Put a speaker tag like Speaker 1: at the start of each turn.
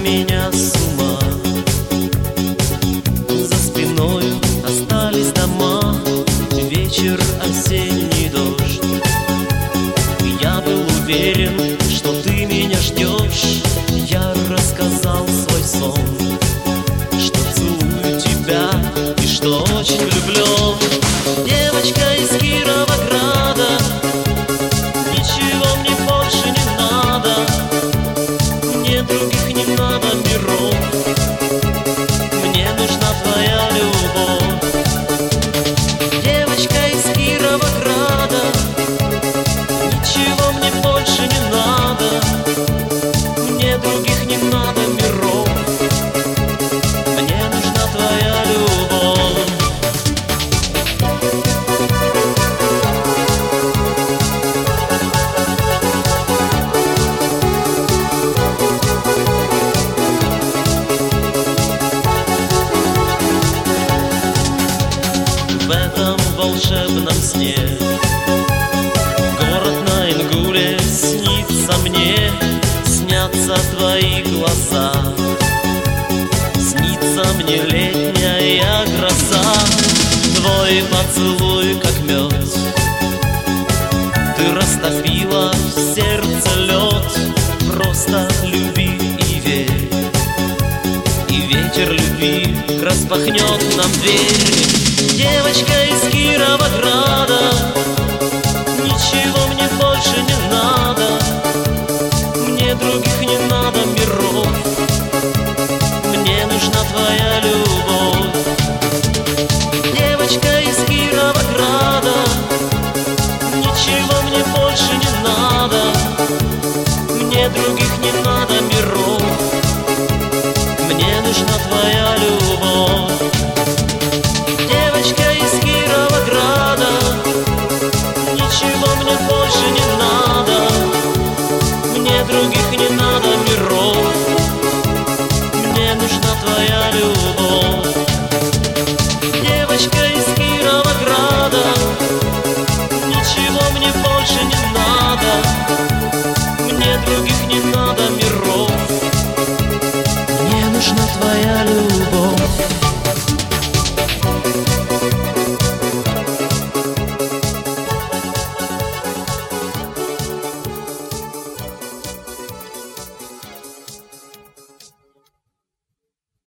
Speaker 1: меня с ума. За спиной остались дома, вечер, осенний дождь. Я был уверен, что ты меня ждешь. Я рассказал свой сон, что целую тебя и что очень влюблен. Девочка из Кировограда, ничего мне больше не надо, мне других не надо миров, мне нужна твоя любовь. Девочка из Кировограда, ничего мне больше не надо, мне других не надо миров, мне нужна твоя любовь. В этом волшебном сне город на Ингуле снится мне, снятся твои глаза, снится мне летняя гроза. Твой поцелуй, как мед, ты растопила в сердце лед. Просто люби и верь, и ветер любви распахнет нам дверь. Девочка из Кировограда, ничего мне больше не надо, мне других не надо миров, мне нужна твоя любовь. Девочка из Кировограда, ничего мне больше не надо, мне других не надо миров, мне нужна твоя любовь. Девочка из Кировограда, ничего мне больше не надо, мне других не надо миров, мне нужна твоя любовь. Девочка из Кировограда, ничего мне больше не надо, мне других не надо миров, мне нужна твоя любовь.